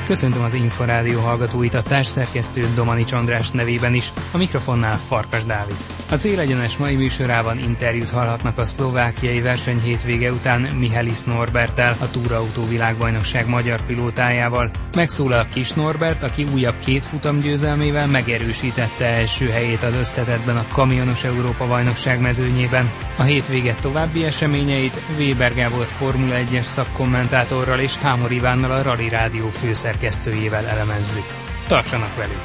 Köszöntöm az Inforádió hallgatóit, a társszerkesztő Domanics András nevében is, a mikrofonnál Farkas Dávid. A Célegyenes mai műsorában interjút hallhatnak a szlovákiai verseny hétvége után Michalis Norberttel, a túrautó világbajnokság magyar pilótájával. Megszólal Kis Norbert, aki újabb 2 futamgyőzelmével megerősítette első helyét az összetettben a kamionos Európa-bajnokság mezőnyében. A hétvége további eseményeit Weber Gábor Formula 1-es szakkommentátorral és Hámor Ivánnal, a Rally Rádió főszerkesztőjével elemezzük. Tartsanak velük!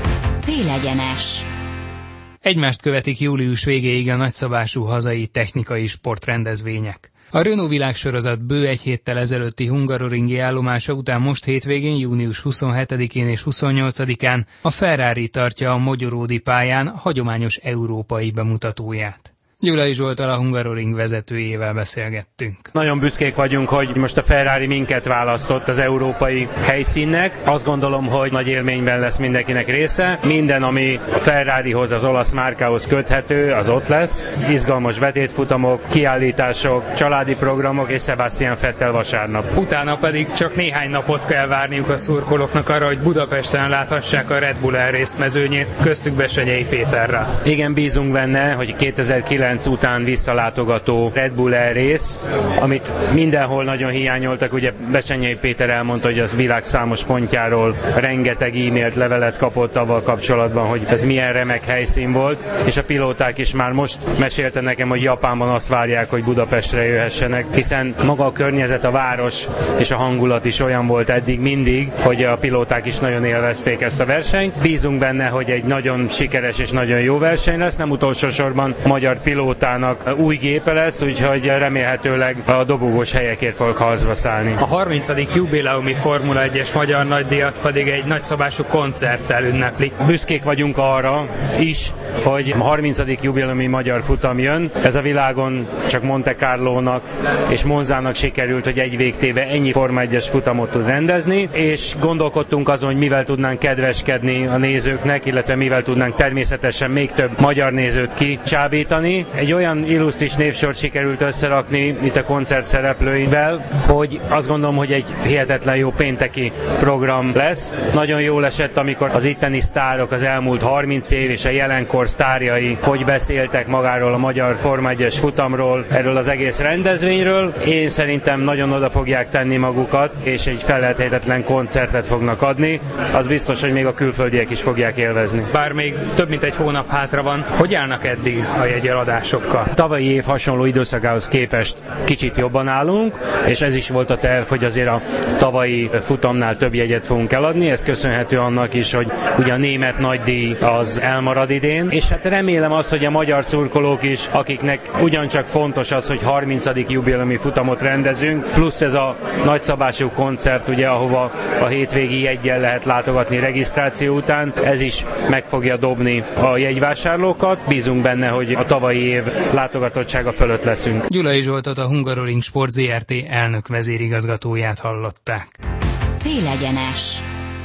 Célegyenes. Egymást követik július végéig a nagyszabású hazai technikai sportrendezvények. A Renault világsorozat bő egy héttel ezelőtti hungaroringi állomása után most hétvégén, június 27-én és 28-án a Ferrari tartja a Mogyoródi pályán hagyományos európai bemutatóját. Gyulai Zsolttal, a Hungaroring vezetőjével beszélgettünk. Nagyon büszkék vagyunk, hogy most a Ferrari minket választott az európai helyszínnek. Azt gondolom, hogy nagy élményben lesz mindenkinek része. Minden, ami a Ferrarihoz, az olasz márkához köthető, az ott lesz. Izgalmas betétfutamok, kiállítások, családi programok és Sebastian Vettel vasárnap. Utána pedig csak néhány napot kell várniuk a szurkolóknak arra, hogy Budapesten láthassák a Red Bull Air Race mezőnyét, köztük Besenyei Péterrel. Igen, bízunk benne, hogy 2009 után visszalátogató Red Bull Air Race, amit mindenhol nagyon hiányoltak. Ugye Besenyei Péter elmondta, hogy az világ számos pontjáról rengeteg e-mailt, levelet kapott avval kapcsolatban, hogy ez milyen remek helyszín volt, és a pilóták is már most mesélte nekem, hogy Japánban azt várják, hogy Budapestre jöhessenek, hiszen maga a környezet, a város és a hangulat is olyan volt eddig mindig, hogy a pilóták is nagyon élvezték ezt a versenyt. Bízunk benne, hogy egy nagyon sikeres és nagyon jó verseny lesz, nem utolsó sorban a magyar pilótának új gépe lesz, úgyhogy remélhetőleg a dobogós helyekért fogok harcba szállni. A 30. jubileumi Formula 1-es magyar nagydíjat pedig egy nagyszabású koncerttel ünneplik. Büszkék vagyunk arra is, hogy a 30. jubileumi magyar futam jön. Ez a világon csak Monte Carlónak és Monzának sikerült, hogy egy végtéve ennyi Forma 1-es futamot tud rendezni, és gondolkodtunk azon, hogy mivel tudnánk kedveskedni a nézőknek, illetve mivel tudnánk természetesen még több magyar nézőt kicsábítani. Egy olyan illusztris névsort sikerült összerakni itt a koncert szereplőivel, hogy azt gondolom, hogy egy hihetetlen jó pénteki program lesz. Nagyon jól esett, amikor az itteni sztárok, az elmúlt 30 év és a jelenkor sztárjai hogy beszéltek magáról a magyar Forma 1-es futamról, erről az egész rendezvényről. Én szerintem nagyon oda fogják tenni magukat, és egy felelthetetlen koncertet fognak adni. Az biztos, hogy még a külföldiek is fogják élvezni. Bár még több mint egy hónap hátra van, hogy állnak eddig a jegyeladásokkal? Tavalyi év hasonló időszakához képest kicsit jobban állunk, és ez is volt a terv, hogy azért a tavalyi futamnál több jegyet fogunk eladni. Ez köszönhető annak is, hogy ugye a német nagydíj az elmarad idén, és hát remélem azt, hogy a magyar szurkolók is, akiknek ugyancsak fontos az, hogy 30. jubileumi futamot rendezünk, plusz ez a nagyszabású koncert, ugye, ahova a hétvégi jeggyel lehet látogatni regisztráció után, ez is meg fogja dobni a jegyvásárlókat. Bízunk benne, hogy a tavalyi év látogatottsága fölött leszünk. Gyulai Zsoltot, a Hungaroring Sport Zrt. Elnök vezérigazgatóját hallották. Célegyenes.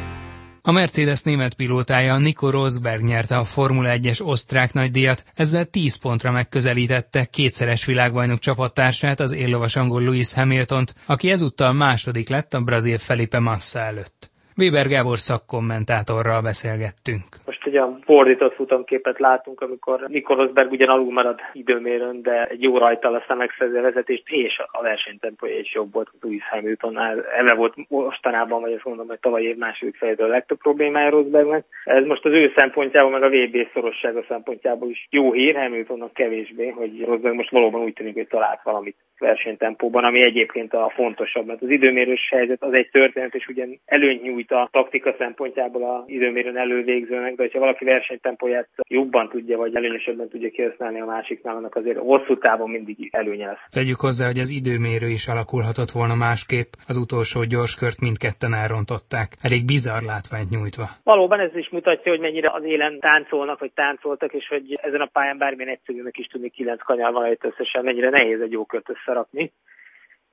A Mercedes német pilótája Nico Rosberg nyerte a Formula 1-es osztrák nagydíjat, ezzel 10 pontra megközelítette kétszeres világbajnok csapattársát, az éllovas angol Lewis Hamiltont, aki ezúttal második lett a brazil Felipe Massa előtt. Weber Gábor szakkommentátorral beszélgettünk. Most egy olyan fordított futamképet látunk, amikor Nico Rosberg ugyan alul marad időmérőn, de egy jó rajttal aztán megszerzi a vezetést, és a versenytempója is jobb volt Lewis Hamiltonnál. Eme volt mostanában, vagy azt mondom, hogy tavaly év második fejétől a legtöbb problémája Rosbergnek. Ez most az ő szempontjából, meg a VB szorossága szempontjából is jó hír, Hamiltonnak kevésbé, hogy Rosberg most valóban úgy tűnik, hogy talált valamit versenytempóban, ami egyébként a fontosabb, mert az időmérős helyzet az egy történet, és ugyan előnyt nyújt a taktika szempontjából az időmérőn elővégzőnek, de hogyha valaki versenytempóját jobban tudja, vagy előnyösebben tudja kihasználni a másiknál, annak azért hosszú távon mindig előnye lesz. Tegyük hozzá, hogy az időmérő is alakulhatott volna másképp, az utolsó gyorskört mindketten elrontották. Elég bizarr látványt nyújtva. Valóban ez is mutatja, hogy mennyire az élen táncolnak, vagy táncoltak, és hogy ezen a pályán bármilyen egyszerűnek is tudni 9 kanyar van itt összesen, mennyire nehéz egy jó kört összerakni.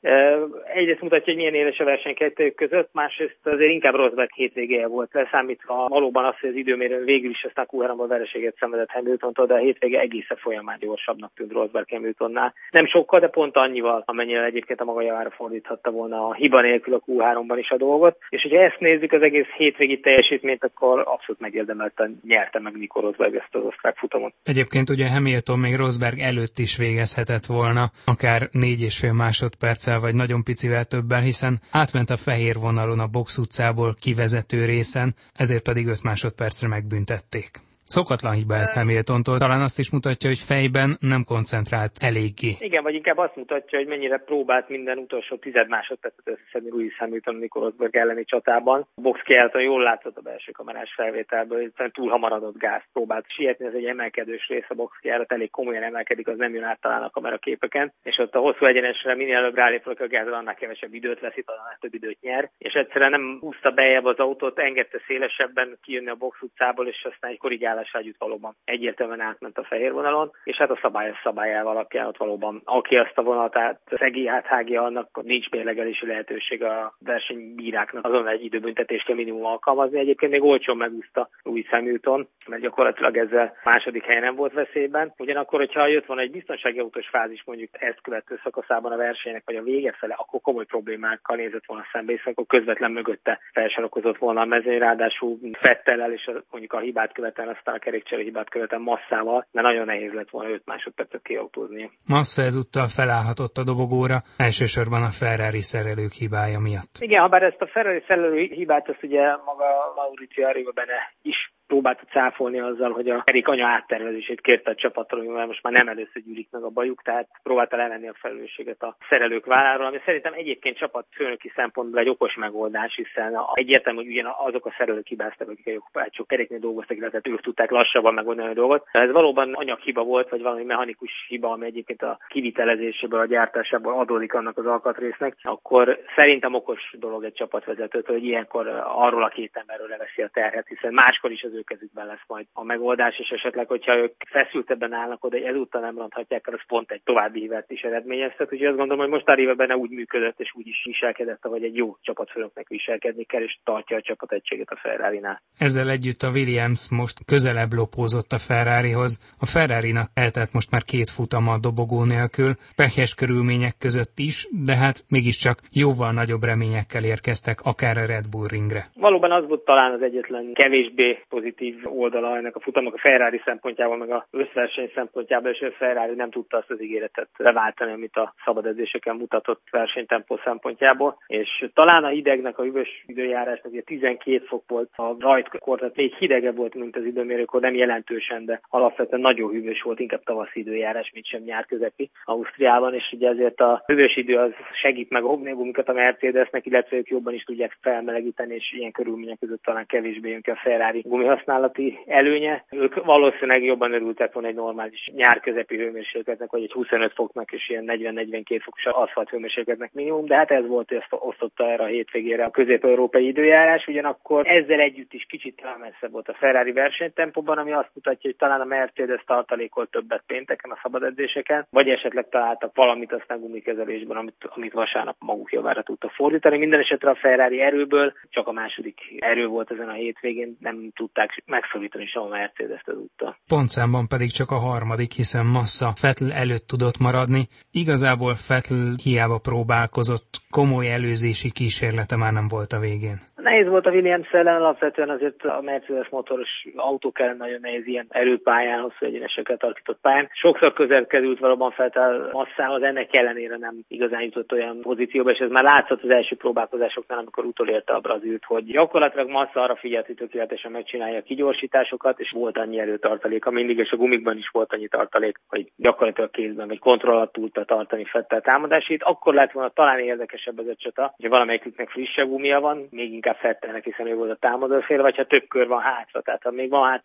Egyrészt mutatja, hogy milyen éles a verseny kettőjük között, másrészt azért inkább Rosberg hétvégéje volt, leszámítva valóban az, hogy az időmérőn végül is aztán Q3-ban vereséget szenvedett Hamiltontól, de a hétvége egészen folyamán gyorsabbnak tűnt Rosberg Hamiltonnál. Nem sokkal, de pont annyival, amennyire egyébként a maga javára fordíthatta volna a hiba nélkül a Q3-ban is a dolgot. És hogyha ezt nézzük, az egész hétvégi teljesítményt, akkor abszolút megérdemelten nyerte meg Nico Rosberg ezt az osztrák futamot. Egyébként ugye Hamilton még Rosberg előtt is végezhetett volna, akár 4,5 másodperccel, vagy nagyon picivel többel, hiszen átment a fehér vonalon a box utcából kivezető részen, ezért pedig 5 másodpercre megbüntették. Szokatlan hiba ez Hamiltontól, talán azt is mutatja, hogy fejben nem koncentrált eléggé. Igen, vagy inkább azt mutatja, hogy mennyire próbált minden utolsó 10 másodpercet összeszedni Lewis Hamilton Nico Rosberg elleni csatában. A box kiállítóan jól látszott a belső kamerás felvételből, hogy túl hamar adott gázt, próbált sietni, ez egy emelkedős rész, a box kiállít elég komolyan emelkedik, az nem jön át talán a kameraképeken, és ott a hosszú egyenesre minél előbb rálépnek a gázra, annál kevesebb időt veszít, annál több időt nyer, és egyszerűen nem húzta bejebb az autót, engedte szélesebben kijönni a box utcából, és aztán egy korrigálás együtt valóban egyértelműen átment a fehér vonalon, és hát a szabályával alapján ott valóban, aki azt a vonalat áthágja, annak nincs mérlegelési lehetőség a versenybíráknak, azon egy időbüntetést kell minimum alkalmazni. Egyébként még olcsón megúszta Lewis Hamilton, mert gyakorlatilag ezzel második helyen nem volt veszélyben. Ugyanakkor, hogyha jött volna egy biztonsági autós fázis mondjuk ezt követő szakaszában a versenynek, vagy a vége fele, akkor komoly problémákkal nézett volna szembe, és akkor közvetlen mögötte felsorakozott volna a mezőny, ráadásul Vettellel és mondjuk a hibát követően, aztán a kerékcsere hibát követően Masszával, de nagyon nehéz lett volna 5 másodpercet kiautózni. Massa ezúttal felállhatott a dobogóra, elsősorban a Ferrari szerelők hibája miatt. Igen, habár ezt a Ferrari szerelő hibát, azt ugye maga Maurizio Arriva-Bene is próbálta cáfolni azzal, hogy a Erik anya áttervezését kérte a csapattól, mert most már nem először gyűlik meg a bajuk, tehát próbálta levenni a felelősséget a szerelők válláról, ami szerintem egyébként csapatfőnöki szempontból egy okos megoldás, hiszen egyértelmű, hogy ugyan azok a szerelők hibáztak, akik a jobbácsok keréknél dolgoztak, illetve ők tudták lassabban megoldani a dolgot. Ez valóban anyaghiba volt, vagy valami mechanikus hiba, ami egyébként a kivitelezéséből, a gyártásából adódik annak az alkatrésznek, akkor szerintem okos dolog egy csapatvezetőtől, hogy ilyenkor arról a két emberről leveszi a terhet, hiszen máskor is az ő kezükben lesz majd a megoldás, és esetleg, hogyha ők feszültebben állnak oda, hogy ezúttal nem ronthatják el, az pont egy további hibát is eredményeztet. Úgyhogy azt gondolom, hogy most Arriva-Bene úgy működött, és úgy is viselkedett, ahogy egy jó csapatfőnöknek viselkedni kell, és tartja a csapategységet a Ferrarinál. Ezzel együtt a Williams most közelebb lopózott a Ferrarihoz. A Ferrarinak eltelt most már 2 futama a dobogó nélkül, pehjes körülmények között is, de hát mégiscsak jóval nagyobb reményekkel érkeztek akár a Red Bull ringre. Valóban az volt talán az egyetlen kevésbé pozitív oldala ennek a futamnak a Ferrari szempontjából, meg a összverseny szempontjából, és a Ferrari nem tudta azt az ígéretet leváltani, amit a szabad edzéseken mutatott versenytempó szempontjából, és talán a hidegnek, a hűvös időjárásnak, ugye 12 fok volt a rajtkor, tehát még hidegebb volt, mint az időmérőkor, nem jelentősen, de alapvetően nagyon hűvös volt, inkább tavaszi időjárás, mint sem nyár közepi Ausztriában, és ugye ezért a hűvös idő az segít meg a hobnégumikat a Mercedesnek, illetve ők jobban is tudják felmelegíteni, és ilyen körülmények között talán kevésbé jön ki a Ferrari gumihasználati előnye. Ők valószínűleg jobban örültek volna egy normális nyár közepi hőmérsékletnek, vagy egy 25 foknak és ilyen 40-42 fokos aszfalt hőmérsékletnek minimum, de hát ez volt, ezt osztotta erre a hétvégére a közép-európai időjárás, ugyanakkor ezzel együtt is kicsit messzebb volt a Ferrari versenytempóban, ami azt mutatja, hogy talán a Mercedes tartalékolt többet pénteken a szabad edzéseken, vagy esetleg találtak valamit aztán gumikezelésben, amit vasárnap maguk javára tudta fordítani. Minden esetre a Ferrari erőből csak a második erő volt ezen a hétvégén, nem tudták megszorítani sem a Mercedes-t ezúttal. Pontszámban pedig csak a harmadik, hiszen Massa Vettel előtt tudott maradni. Igazából Vettel hiába próbálkozott, komoly előzési kísérlete már nem volt a végén. Nehéz volt a Williams ellen, alapvetően azért a Mercedes motoros autók ellen nagyon nehéz ilyen erőpályán, hosszú egyeneseket tartított pályán. Sokszor közel került valóban Vettel Massához, ennek ellenére nem igazán jutott olyan pozícióba, és ez már látszott az első próbálkozásoknál, amikor utolérte a brazilt, hogy gyakorlatilag Massa arra figyelt, hogy tökéletesen megcsinálja a kigyorsításokat, és volt annyi erőtartaléka mindig, és a gumikban is volt annyi tartalék, hogy gyakorlatilag kézben vagy kontroll alatt tudta tartani Vettel támadásait. Akkor lett volna talán érdekesebb ez a csata, hogy valamelyiküknek frissebb gumia van, még inkább Vettelnek, hiszen ő volt a támadófél, vagy ha több kör van hátra, tehát ha még van hátra egy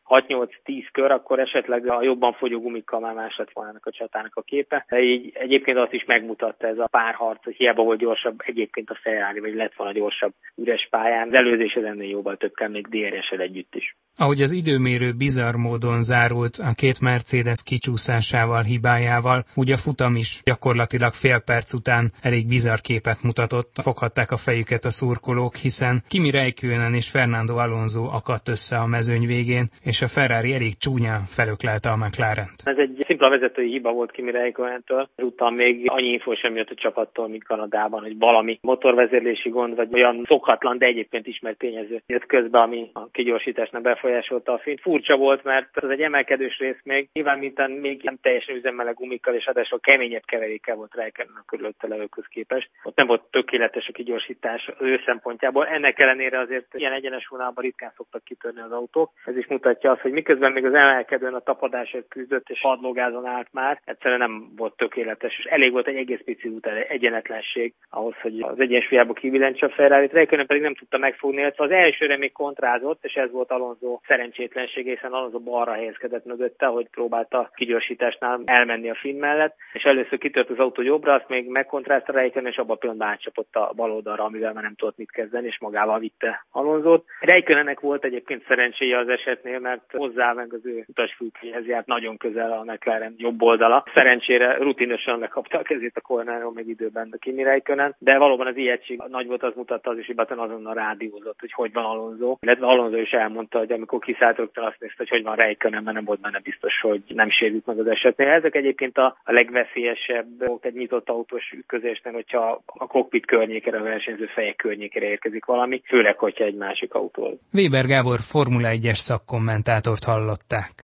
6-8-10 kör, akkor esetleg a jobban fogyó gumikkal már más lett volna a csatának a képe. De így egyébként azt is megmutatta ez a párharc, hogy hiába volt gyorsabb egyébként a Ferrari, vagy lett volna gyorsabb üres pályán. Az előzésed ennél jóval több kell még DRS-el együtt is. Ahogy az időmérő bizarr módon zárult a két Mercedes kicsúszásával, hibájával, úgy a futam is gyakorlatilag fél perc után elég bizarr képet mutatott. Foghatták a fejüket a szurkolók, hiszen Kimi Räikkönen és Fernando Alonso akadt össze a mezőny végén, és a Ferrari elég csúnyán felöklelte a McLarent. Ez egy szimpla vezetői hiba volt Kimi Räikkönentől. Ezután még annyi infó sem jött a csapattól, mint Kanadában, hogy valami motorvezérlési gond, vagy olyan szokatlan, de egyébként ismert tényező jött közbe, ami a kigyorsításnak befolyásolta a fényt. Furcsa volt, mert ez egy emelkedős rész még nem teljesen üzemmeleg gumikkal, és adásul keményebb keverékkel volt Räikkönen a körülötte levőkhöz képest. Ott nem volt tökéletes a kigyorsítás az ő szempontjából. Ennek ellenére azért ilyen egyenes vonalban ritkán szoktak kitörni az autók. Ez is mutatja azt, hogy miközben még az emelkedőn a tapadásért küzdött, és padlógázon állt már, egyszerűen nem volt tökéletes, és elég volt egy egész pici út egyenetlenség ahhoz, hogy az egyensúlyába kivillentse a Ferrarit. Räikkönen pedig nem tudta megfogni, illetve az elsőre még kontrázott, és ez volt Alonso szerencsétlensége, hiszen Alonso balra helyezkedett mögötte, hogy próbálta kigyorsításnál elmenni a finn mellett, és először kitört az autó jobbra, azt még megkontrázta Räikkönen, és abban a pillanatban átcsapott a bal oldalra, amivel már nem tudott mit kezdeni, és magával vitte Alonsót. Räikkönennek volt egyébként szerencséje az esetnél, mert hozzá meg az ő utasfülkéhez járt nagyon közel a McLaren jobb oldala. Szerencsére rutinosan megkapta a kezét a kornáról meg időben a Kimi Räikkönen, de valóban az ijegység nagy volt, az mutatta az is, hogy Button azonnal rádiózott, hogy van Alonso. Illetve Alonso is elmondta, hogy amikor kiszállt, rögtön azt nézte, hogy van Räikkönen, mert nem volt benne biztos, hogy nem sérült meg az esetnél. Ezek egyébként a legveszélyesebb egy nyitott autós ütközésnél, hogyha a kokpit környékére, a versenyző fejek környékére érkezik valami, főleg, hogyha egy másik autó. Weber Gábor Formula 1-es szakkommentátort hallották.